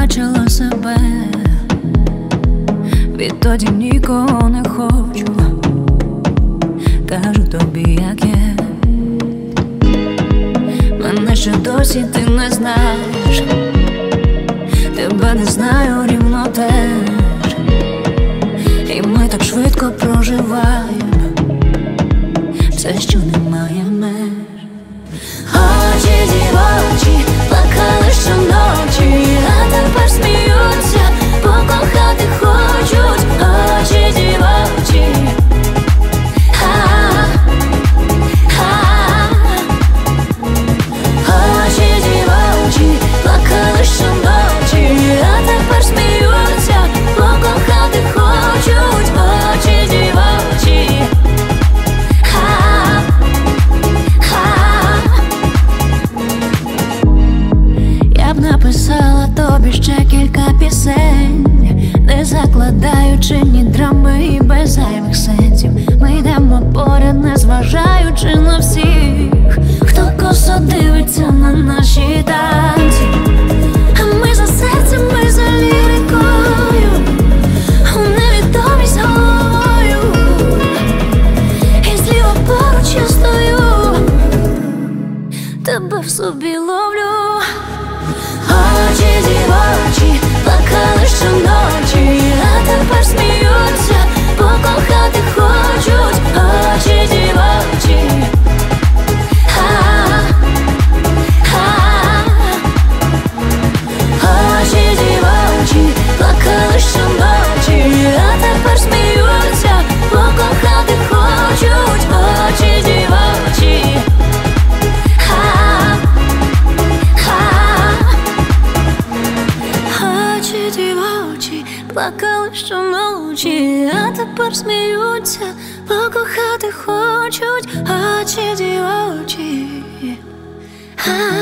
бачила себе, відтоді нікого не хочу. Кажу тобі, як є. Мене ще досі ти не знаєш, тебе не знаю рівно теж. І ми так швидко проживаємо все, що немає меж. Очі дівочі плакали щоночі, а тепер сміються, покохати хочуть. Очі дівочі, очі дівочі плакали щоночі, а тепер сміються, покохати хочуть. Очі дівочі, я б написала тобі ще кілька пісень, не закладаючи ні драми і без зайвих сенсів. Ми йдемо поряд, не зважаючи на всіх, хто косо дивиться на наші танці. А ми за серцем, ми за лірикою, у невідомість головою, і зліва поруч я стою, тебе в собі ловлю. Очі дівочі плакали щоночі, а тепер сміються, покохати хочуть. Очі дівочі, очі дівочі плакали щоночі, а тепер сміються, покохати хочуть. Очі дівочі, очі дівочі плакали щоночі, а тепер сміються, покохати хочуть. Очі дівочі.